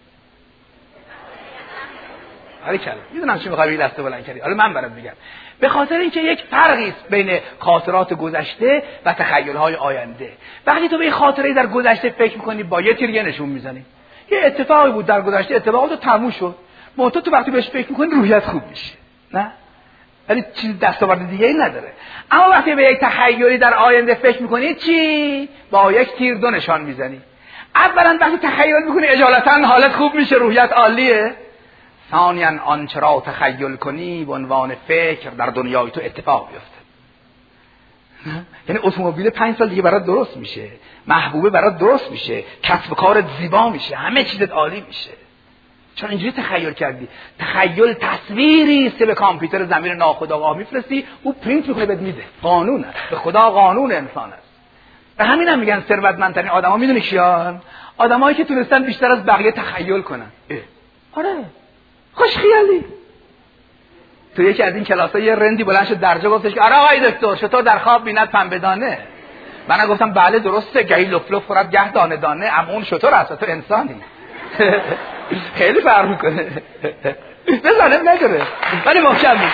آره کلا میدونم چی میخوای دست بلند کردی. حالا من برات میگم. به خاطر اینکه یک فرقی است بین خاطرات گذشته و تخیل های آینده. وقتی تو به خاطره در گذشته فکر میکنی با یه تیر نشون میزنی. یه اتفاقی بود در گذشته، اتفاقات تموم شد. منتها تو وقتی بهش فکر میکنی روحیت خوب میشه. نه؟ ولی چیز دستاورد دیگه ای نداره. اما وقتی به یک تخیلی در آینده فکر میکنی چی؟ با یک تیر دو نشان میزنی. اولا وقتی تخیل میکنی اجالتا حالت خوب میشه، روحیت عالیه. ثانیاً آنچه را تخیل کنی به عنوان فکر در دنیای تو اتفاق بیفته. یعنی اتومبیل پنج سال دیگه برات درست میشه، محبوبه برات درست میشه، کسب و کارت زیبا میشه، همه چیزت عالی میشه. چون اینجوری تخیل کردی. تخیل تصویری است که به کامپیوتر زمین ناخودآگاه میفرستی، او پرینت میکنه بهت میده. قانون است. به خدا قانون انسان است. به همین هم میگن ثروتمندترین آدما میدونی کیان؟ آدمایی که تونستن بیشتر از بقیه تخیل کنن. اه. آره. خوش خیالی. تو یکی از این کلاس‌ها یه رندی بلند شد درجا گفتش که آره آقای دکتر چطور در خواب بیند پنبه دانه؟ من گفتم بله درسته، گهی لف لف خورد گه دانه دانه، اما اون شطور است، تو انسانی. خیلی فرق میکنه. بزنم نکنه ولی محکم نیست.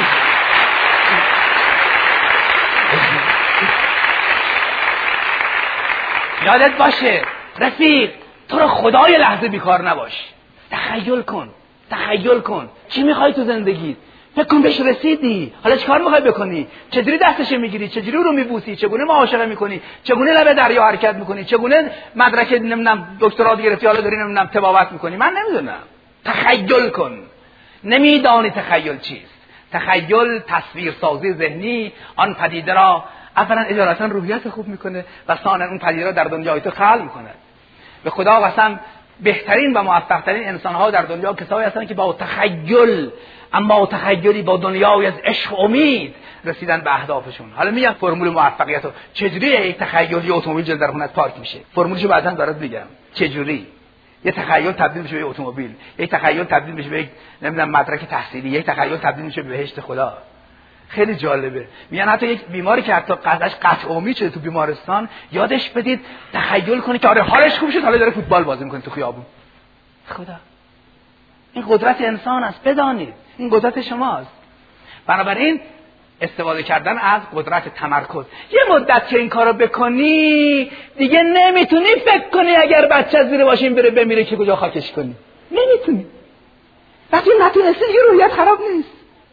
یادت باشه رفیق، تو رو خدای لحظه بیکار نباش. تخیل کن، تخیل کن چی میخوای تو زندگیت، فکر کن بهش رسیدی، حالا چیکار میخوای بکنی؟ چجوری دستش میگیری؟ چجوری رو میبوسی؟ چگونه معاشقه میکنی؟ چگونه لب دریا حرکت میکنی؟ چگونه مدرک نمیدونم دکترا گرفتی حالا داری نمیدونم تبابت میکنی؟ من نمیدونم. تخیل کن. نمیدانی تخیل چیست. تخیل تصویرسازی ذهنی آن پدیده را اولا اجالتا روحیت خوب میکنه و ثانیا اون پدیده را در دنیای تو خلق میکنه. به خدا قسم بهترین و موفق‌ترین انسان‌ها در دنیا کسایی هستند که با تخیل، اما تخیلی با دنیای از عشق و امید رسیدن به اهدافشون. حالا میگم فرمول موفقیت رو چجوری یک تخیلی اتومبیل جلوی در خونت پارک میشه. فرمولشو بعداً برات میگم چجوری یه تخیل تبدیل میشه به اتومبیل، یک تخیل تبدیل میشه به یک نمیدونم مدرک تحصیلی، یک تخیل تبدیل میشه به بهشت خدا. خیلی جالبه. میگن حتی یک بیماری که حتی قضاش قطع امید شده تو بیمارستان، یادش بدید تخیل کنه که آره حالش خوب شد، حالا داره فوتبال بازی میکنه تو خیابون. خدا این قدرت انسان است، بدانید این قدرت شماست. بنابراین استفاده کردن از قدرت تمرکز. یه مدت که این کارو بکنی دیگه نمیتونی فکر کنی اگر بچه زیر ماشین بره بمیره که کجا خاکش کنی. نمیتونی. وقتی نتونستی دیگه روحیت خراب نیست.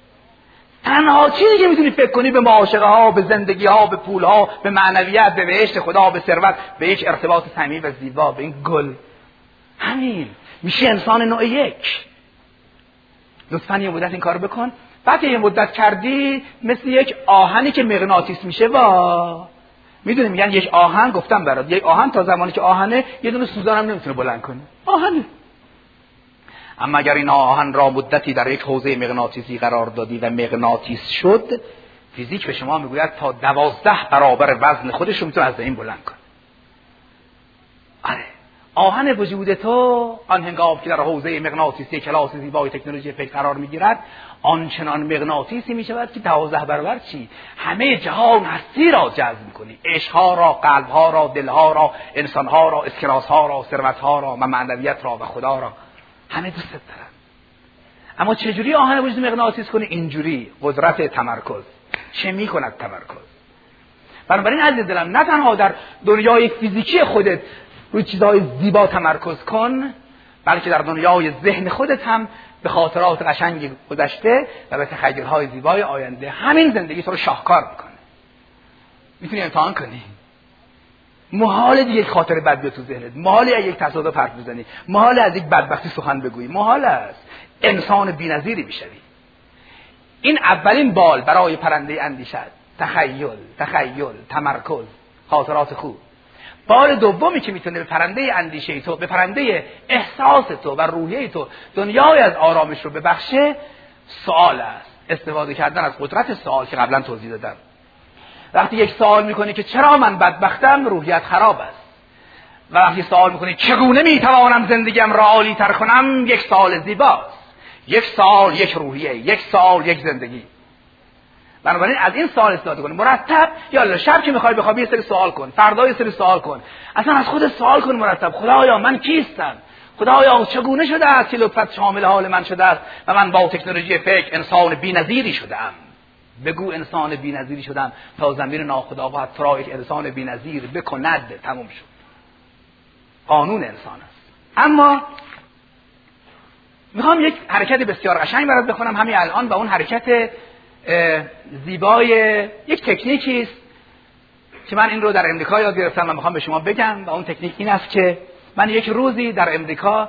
تنها چیزی که میتونی فکر کنی به معاشقه ها، به زندگی ها، به پول ها، به معنویت، به بهشت خدا، به ثروت، به یک ارتباط صمیمی و زیبا، به این گل. همین میشه انسان نوع یک. لطفاً یه مدت این کارو بکن. بعد یه مدت کردی مثل یک آهنی که مغناطیس میشه. وا میدونی میگن یک آهن، گفتم برات، یک آهن تا زمانی که آهنه یه دونه سوزن هم نمیتونه بلند کنه. آهنه. اما اگر این آهن را مدتی در یک حوزه مغناطیسی قرار دادی و مغناطیس شد، فیزیک به شما میگوید تا دوازده برابر وزن خودش رو میتونه از این بلند کنه. آره آهن وجود تو آن هنگام که در حوزه مغناطیسی کلاس زیبای تکنولوژی فکر قرار میگیرد، آنچنان مغناطیسی میشود که دوازده برابر چی همه جهان هستی را جذب میکنی، عشقها را، قلبها را، دلها را، انسانها را، اسکناسها را، ثروتها را و معنویت را و خدا را، همه دوست دارن. اما چجوری آهن وجود مغناطیس کنی؟ اینجوری، قدرت تمرکز. چه میکند تمرکز؟ بنابراین عزیز دلم نه تنها در دنیای فیزیکی خودت روی چیزهای زیبا تمرکز کن، بلکه در دنیای ذهن خودت هم به خاطرات قشنگ گذشته و به تخیل‌های زیبای آینده همین زندگی تو رو شاهکار میکنه. میتونی امتحان کنی. محال دیگه یک خاطر بد بیاد تو ذهنت، محال یک تصادف حرف بزنی، محال از یک بدبختی سخن بگویی، محال است. انسان بی‌نظیری میشوی. این اولین بال برای پرنده اندیشه، تخیل، تخیل، تمرکز، خاطرات خوب. بال دومی که میتونه به پرنده اندیشه تو، به پرنده احساس تو و روحیه تو دنیای از آرامش رو ببخشه، سوال است. استفاده کردن از قدرت سوال که قبلا توضیح دادم. وقتی یک سوال میکنی که چرا من بدبختم، روحیت خراب است. و وقتی سوال میکنی چگونه میتوانم زندگیم را عالی تر کنم، یک سوال زیباست. یک سوال، یک روحیه، یک سوال، یک زندگی. بنابراین از این سوال استفاده کن مرتب. یا شب که میخوای بخوابی یه سری سوال کن، فردا یه سری سوال کن، اصلا از خود سوال کن مرتب. خدایا من کیستم؟ خدایا چگونه شده است که لطفت شامل حال من شده است و من با تکنولوژی فکر انسان بی‌نظیری شدم؟ بگو انسان بی‌نظیری شدم تا ضمیر ناخودآگاه تو را یک انسان بی‌نظیر بکند. تموم شد. قانون انسان است. اما میخوام یک حرکت بسیار قشنگ برات بخونم همین الان، و اون حرکت زیبای یک تکنیکی است که من این رو در امریکا یاد گرفتم و میخوام به شما بگم. و اون تکنیک این است که من یک روزی در امریکا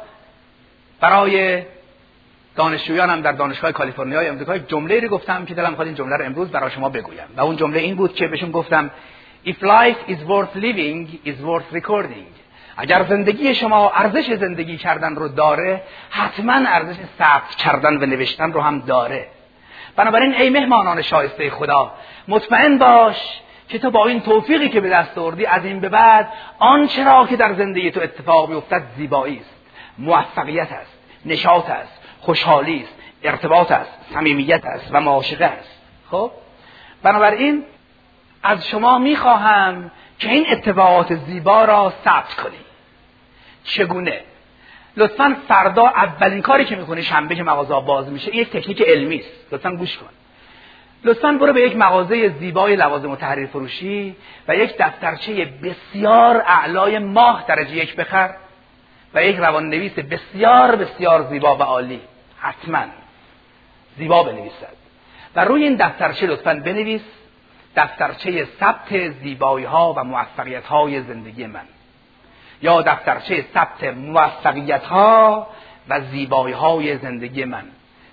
برای دانشجویانم در دانشگاه کالیفرنیای امریکا یک جمله رو گفتم که دلم می‌خواد این جمله رو امروز برای شما بگویم. و اون جمله این بود که بهشون گفتم If life is worth living is worth recording. اگر زندگی شما ارزش زندگی کردن رو داره، حتما ارزش ثبت کردن و نوشتن رو هم داره. بنابراین ای مهمانان شایسته خدا، مطمئن باش که تو با این توفیقی که به دست آوردی از این به بعد آنچه را که در زندگی تو اتفاق میافتد زیبایی است، موفقیت است، نشاط است، خوشحالی است، ارتباط است، صمیمیت است و معاشقه است. خب بنابراین از شما میخواهم که این اتفاقات زیبا را ثبت کنی. چگونه؟ لطفاً فردا اولین کاری که میکنی شنبه که مغازه باز میشه، یک تکنیک علمی است. لطفاً گوش کن. لطفاً برو به یک مغازه زیبای لوازم و تحریر فروشی و یک دفترچه بسیار اعلای ماه درجه یک بخر و یک روان نویس بسیار بسیار زیبا و عالی، حتماً زیبا بنویسد و روی این دفترچه لطفاً بنویس دفترچه ثبت زیبایی ها و موفقیت های زندگی من، یا دفترچه ثبت موفقیت ها و زیبایی های زندگی من.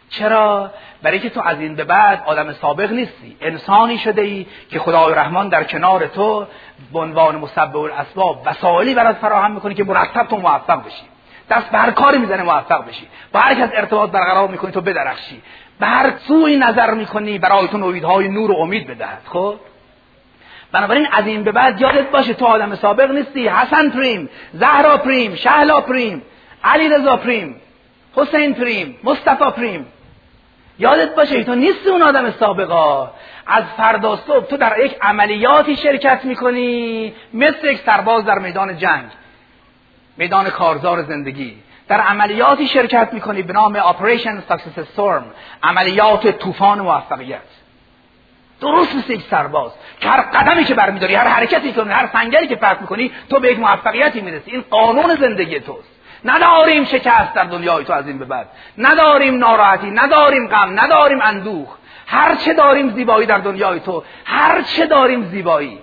چرا؟ برای که تو از این به بعد آدم سابق نیستی، انسانی شده ای که خدای رحمان در کنار تو به عنوان مسبب الاسباب وسایلی برات فراهم میکنه که مرتب تو موفق بشی، دست به هر کاری میزنه موفق بشی، با هر کس ارتباط برقرار میکنی تو بدرخشی، به هر سوی نظر میکنی برای تو نویدهای نور و امید بدهد. خب بنابراین از این به بعد یادت باشه تو آدم سابق نیستی. حسن پریم، زهرا پریم، شهلا پریم، علی رضا پریم، حسین پریم، مصطفی پریم، یادت باشه تو نیستی اون آدم سابقا. از فردا صبح تو در یک عملیاتی شرکت میکنی مثل یک سرباز در میدان جنگ، میدان کارزار زندگی، در عملیاتی شرکت میکنی به نام آپریشن ساکسس استورم، عملیات طوفان موفقیت. درست مثل یک سرباز که هر قدمی که برمیداری، هر حرکتی که هر سنگری که پرت میکنی تو به یک موفقیتی میرسی. این قانون زندگی توست. نداریم شکست در دنیای تو از این به بعد، نداریم ناراحتی، نداریم غم، نداریم اندوه. هر چه داریم زیبایی در دنیای تو، هر چه داریم زیبایی.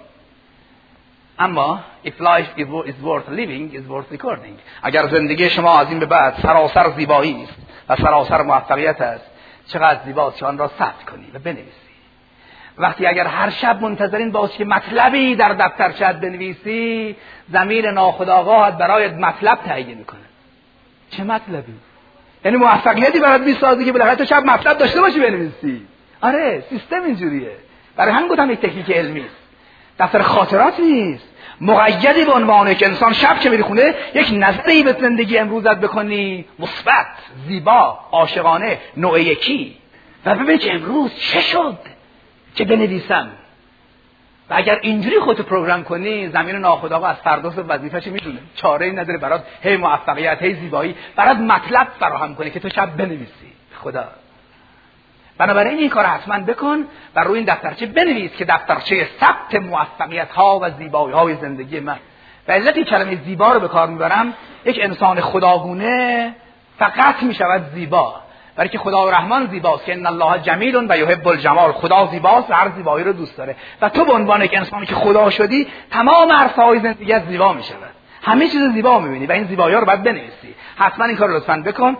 اما if life is worth living is worth recording. اگر زندگی شما از این به بعد سراسر زیبایی است و سراسر موفقیت است، چقدر زیباست که آن را ثبت کنی و بنویسی. وقتی اگر هر شب منتظرین باشی که مطلبی در دفترچه‌ات بنویسی، ضمیر ناخودآگاهت برایت مطلب تعیین میکنه. چه مطلبی؟ یعنی موفقیتی برات میسازه که بالاخره تو شب مطلب داشته باشی بنویسی. آره سیستم اینجوریه. برای همین گفتم یک تکنیک علمی است، دفتر خاطرات نیست. مقیدی به عنوانه که انسان شب که میری خونه یک نظری به زندگی امروزت بکنی، مثبت، زیبا، عاشقانه، نوع یکی، و ببین که امروز چه شد که بنویسم. و اگر اینجوری خودتو پروگرام کنی، زمین ناخودآگاه از فردا صبح وظیفه‌ش میدونه، چاره‌ای نداره برات هی موفقیت، هی زیبایی، برات مطلب فراهم کنه که تو شب بنویسی. خدا. بنابراین این کار حتما بکن و روی این دفترچه بنویس که دفترچه ثبت موفقیت‌ها و زیبایی‌های زندگی من. و علت این کلمه زیبا رو به کار میبرم، یک انسان خداگونه فقط میشود زیبا برای که خدا رحمان زیباست، که ان الله جمیل و یحب الجمال. خدا زیباست و هر زیبایی رو دوست داره. و تو به عنوان یک انسانی که خدا شدی، تمام عرصه‌های زندگیت زیبا میشود، همه چیز زیبا میبینی و این زیبایی‌ها رو باید بنویسی. حتما این کار رو لطفاً بکن.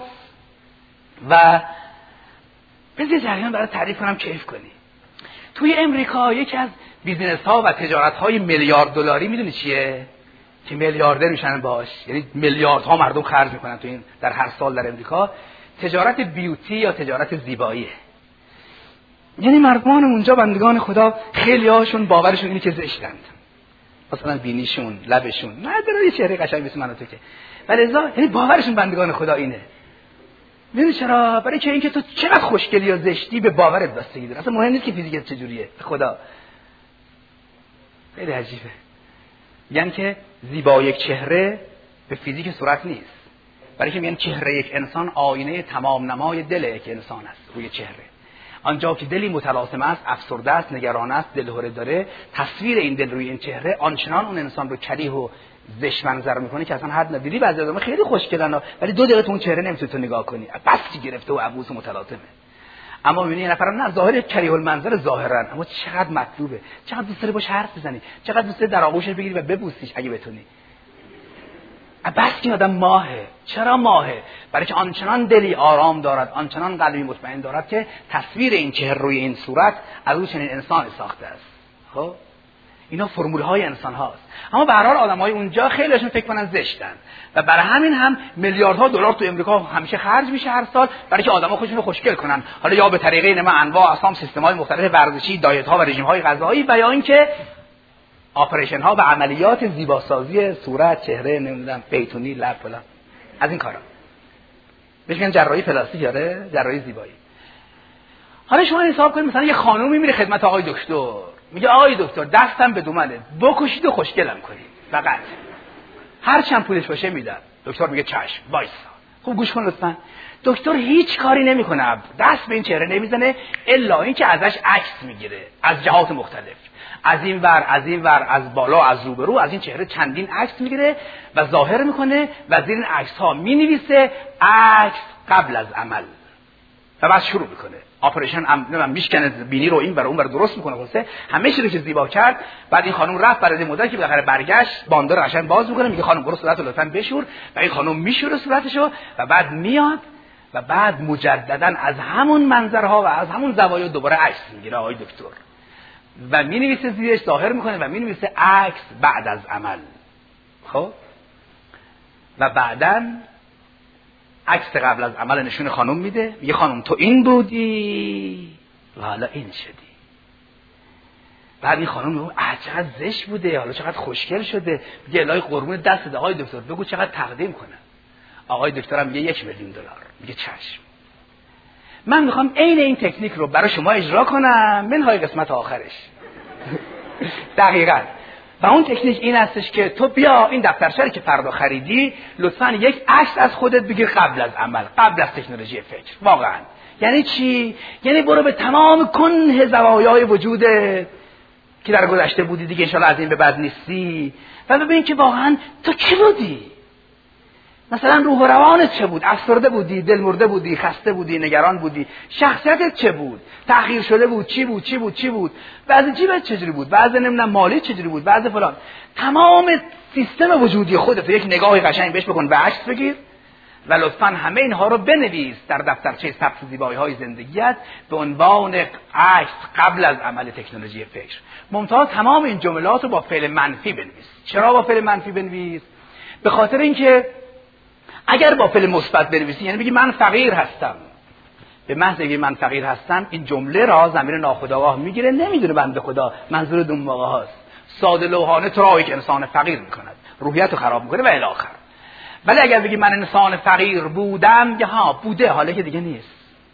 و بذار جریان برای تعریف کنم کیف کنی. توی امریکا یکی از بیزینس‌ها و تجارت‌های میلیارد دلاری میدونی چیه؟ که میلیاردر میشن باش، یعنی میلیاردها مردم خرج میکنن تو این در هر سال در امریکا. تجارت بیوتی یا تجارت زیباییه. یعنی مردمان اونجا بندگان خدا خیلی هاشون باورشون اینه که زشتند، مثلا بینیشون، لبشون، نه داره یه چهره قشنگ مثل من و تو که، ولی ازا یعنی باورشون بندگان خدا اینه. میدونی چرا؟ برای که اینکه تو چقدر خوشگلی یا زشتی به باورت بستگی داره. اصلا مهم نیست که فیزیکت چجوریه. خدا خیلی عجیبه. یعنی که زیبایی یک چهره به فیزیک صورت نیست. برای که میگن چهره یک انسان آینه تمام نمای دل یک انسان است. روی چهره آنجا که دلی متلاطم است، افسرده است، نگران است، دلهره داره، تصویر این دل روی این چهره آنچنان اون انسان رو کریه و زشت منظر میکنه که اصلا حد نداری. بعضی آدم‌ها خیلی خوشگلن ولی دو دقیقه تو اون چهره نمیتونی تو نگاه کنی، بس گرفته و عبوس و متلاطمه. اما میبینی یه نفر نه ظاهر کریه المنظر ظاهرا، اما چقدر مطلوبه، چقدر دوست داری باش حرف بزنی، چقدر دوست داری در آغوشش بگیری و ببوسیش اگه بتونی. بس که آدم ماهه. چرا ماهه؟ برای که آنچنان دلی آرام دارد، آنچنان قلبی مطمئن دارد که تصویر این چهره روی این صورت از او چنین انسان ساخته است. خب اینا فرمول های انسان هاست. اما به هر حال آدمای اونجا خیلیشون فکر کنن زشتن و برای همین هم میلیاردها دلار تو امریکا همیشه خرج میشه هر سال برای که آدما خودشون رو خوشگل کنن، حالا یا به طریقه اینما انواع اقسام سیستم‌های مختلف ورزشی، دایت ها و رژیم‌های غذایی، و یا اینکه آپریشن ها و عملیات زیباسازی صورت، چهره، نمیدونم بیتونی، لب فلان، از این کارا. بهش میگن جراحی پلاستیک، یاره جراحی زیبایی. حالا شما حساب کنید مثلا یه خانومی میره خدمت آقای دکتر، میگه آقای دکتر دستم به دومنه، بکشید و خوشگلم کنید، فقط هر چند پولش باشه میدم. دکتر میگه چشم، وایسا. خوب گوش کن لطفا. دکتر هیچ کاری نمیکنه، دست به این چهره نمیزنه الا اینکه ازش عکس میگیره از جهات مختلف، از این ور از این ور، از بالا، از روبرو، از این چهره چندین عکس میگیره و ظاهر میکنه و از این عکس ها مینویسه عکس قبل از عمل و بعد شروع میکنه آپریشن. ام میشکنه بینی رو این برای اون برای درست میکنه، واسه همه چیزی که زیبا کرد. بعد این خانم رفت برای مدت که بالاخره برگشت، باندار قشنگ باز میکنه، میگه خانم برو صورتت لطفا بشور، و این خانم میشوره صورتشو و بعد میاد و بعد مجددا از همون منظرها و از همون زوایا دوباره عکس میگیره آقای دکتر و مینویسه زیرش، ظاهر میکنه و مینویسه عکس بعد از عمل. خب و بعداً عکس قبل از عمل نشون خانم میده، میگه خانم تو این بودی و حالا این شدی. بعد این خانم میگه چقدر زشت بوده، حالا چقدر خوشگل شده. میگه الهی قربون دستت آقای دکتر، بگو چقدر تقدیم کنم. آقای دکتر هم میگه یک میلیون دلار. میگه چشم. من میخوام عین این تکنیک رو برای شما اجرا کنم منهای قسمت آخرش. دقیقاً. و اون تکنیک این هستش که تو بیا این دفترچه که فردا خریدی لطفاً یک عکس از خودت بگیر قبل از عمل، قبل از تکنولوژی فکر. واقعاً یعنی چی؟ یعنی برو به تمام کنه زوایای وجودت که در گذشته بودی دیگه انشالله از این به بعد نیستی و ببین که واقعاً تو کی بودی. مثلا روح و روانت چه بود؟ افسرده بودی، دل مرده بودی، خسته بودی، نگران بودی. شخصیتت چه بود؟ تأخیر شده بود، چی بود چی بود چی بود؟ وضع جیبت چجوری بود؟ وضع نمیدونم مالی چجوری بود؟ وضع فلان. تمام سیستم وجودی خودت یک نگاهی قشنگ بهش بکن و عکس بگیر و لطفاً همه اینها رو بنویس در دفترچه ثبت زیبایی‌های زندگیت به عنوان عکس قبل از عمل تکنولوژی فکر. ممتاز تمام این جملات رو با فعل منفی بنویس. چرا با فعل منفی بنویس؟ به خاطر اینکه اگر با فعل مثبت بنویسی یعنی بگی من فقیر هستم، به محض اینکه من فقیر هستم این جمله را ضمیر ناخودآگاه میگیره، نمیدونه بنده خدا منظور اون موقع هاست. ساده لوحانه تو را یک انسان فقیر میکند، روحیت رو خراب میکنه و الی آخر. ولی اگر بگی من انسان فقیر بودم، یا ها بوده حالا که دیگه نیست.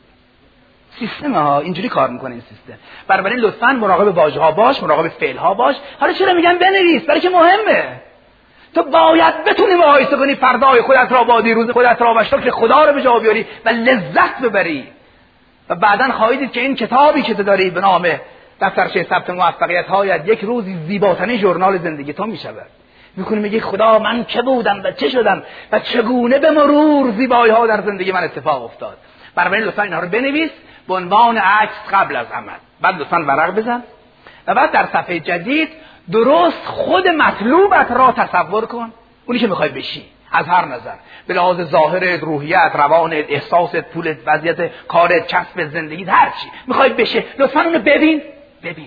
سیستم ها اینجوری کار میکنه این سیستم. بنابراین لطفاً مراقب واژه ها باش، مراقب فعل ها باش. حالا چرا میگم بنویس؟ برای که مهمه. تو باید بتونی مقایسه کنی فردای خودت را با دیروز خودت را و شکر خدا رو به جا بیاری و لذت ببری. و بعداً خواهید دید که این کتابی که تو داری به نام دفترچه ثبت موفقیت هایت یک روزی زیباترین ژورنال زندگی تو میشود. میکنی میگی خدا من چه بودم و چه شدم و چگونه به مرور زیبایی ها در زندگی من اتفاق افتاد. بنابراین لطفاً اینها رو بنویس به عنوان عکس قبل از عمل. بعد لطفاً ورق بزن و بعد در صفحه جدید درست خود مطلوبت را تصور کن، اونی که میخوای بشی از هر نظر، به لحاظ ظاهرت، روحیت، روانت، احساست، پولت، وضعیت کارت، کسب زندگیت، هر چی میخوای بشه لطفاً اونو ببین ببین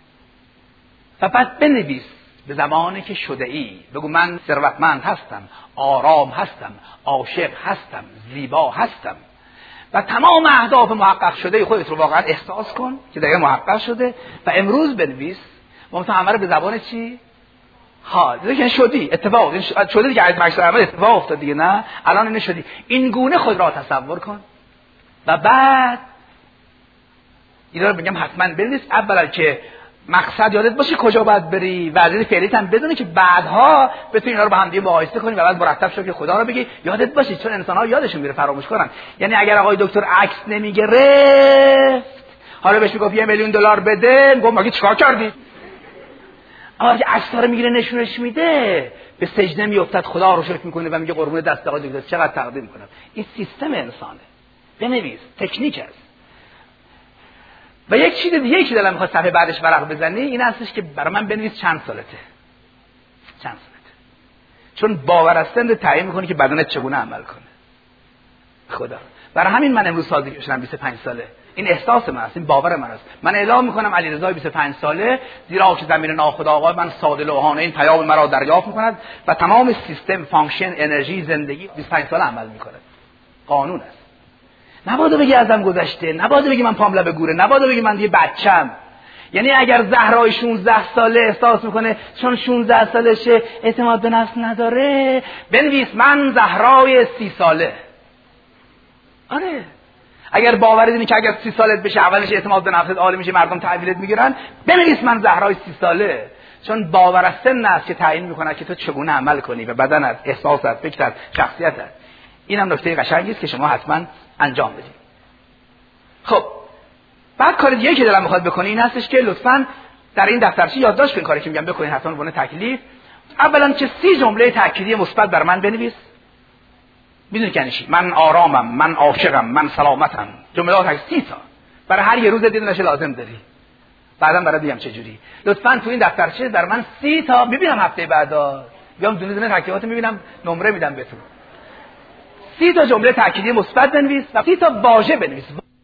و بعد بنویس به زمانی که شده ای. بگو من ثروتمند هستم، آرام هستم، عاشق هستم، زیبا هستم و تمام اهداف محقق شده خودت رو واقعا احساس کن که دیگه محقق شده و امروز بنویس. ممکن همه رو به زبان چی؟ ها دیگه شدی، اتفاق شده دیگه، از مکس اول اتفاق افتاد دیگه، نه الان اینو شدی. این گونه خود را تصور کن و بعد اینا رو میگم حتما بنویس. اولا که مقصد یادت باشه کجا باید بری، وضعیت فعلیت هم بدونی که بعدها بتونی اینا رو با هم دیگه مقایسه کنی و بعد مرتب شو که خدا رو بگی. یادت باشه چون انسان‌ها یادشون میره فراموش کنن. یعنی اگر آقای دکتر عکس نمیگرفت حالا بهش میگفت یه میلیون دلار بده، میگم مگه چیکار کردی؟ اما اگه عکس‌ها رو میگیره نشونش میده به سجده میافتد، خدا رو شکر میکنه و میگه قربون دست آقای دکتر چقدر تقدیم کنم. این سیستم انسانه. بنویس، تکنیک است. و یک چیز دیگه که دلم میخواد صفحه بعدش ورق بزنی این هستش که برای من بنویس چند سالته. چند سالته. چون باور از سن تعیین میکنه که بدنت چگونه عمل کنه. خدا. برای همین من امروز سازی شدم بیست و پنج ساله. این احساس من است، این باور من است. من اعلام میکنم علیرضا بیست و پنج ساله، زیرا که زمین ناخودآگاه من ساده لوحانه این پیام مرا دریافت میکند و تمام سیستم، فانکشن، انرژی زندگی بیست و پنج ساله عمل میکنه. قانون است. نباید بگی ازم گذشته، نباید بگی من پام لب گوره، نباید بگی من دیگه بچم. یعنی اگر زهرای شانزده ساله احساس میکنه چون شانزده سالشه اعتماد به نفس نداره، بنویس من زهرای سی ساله. آره اگر باور اینه که اگر سی سالت بشه اولش اعتماد به نفست عالی میشه، مردم تحویلت میگیرن، بنویس من زهرای سی ساله. چون باور از سن است که تعیین میکنه که تو چگونه عمل کنی و بدنت، احساسات، فکرت، شخصیتت. اینم نکته قشنگی است که شما حتما انجام بدید. خب بعد کار دیگه که دلم میخواد بکنی این هستش که لطفاً در این دفترچه یادداشت کن کاری که میگم بکنید حتما به عنوان تکلیف. اولا که سی جمله تأکیدی مثبت بر من بنویس. میدونی که یعنی چی؟ من آرامم، من عاشقم، من سلامتم. جملات سی تا برای هر یه روز دیدنش لازم داری. بعدم برات میگم چه جوری. لطفاً تو این دفترچه در من سی تا میبینم هفته بعدا بیام دونه دونه تکلیفات میبینم، نمره میدم بهتون. سی تا جمله تأکیدی مثبت بنویس و سی تا واژه بنویس.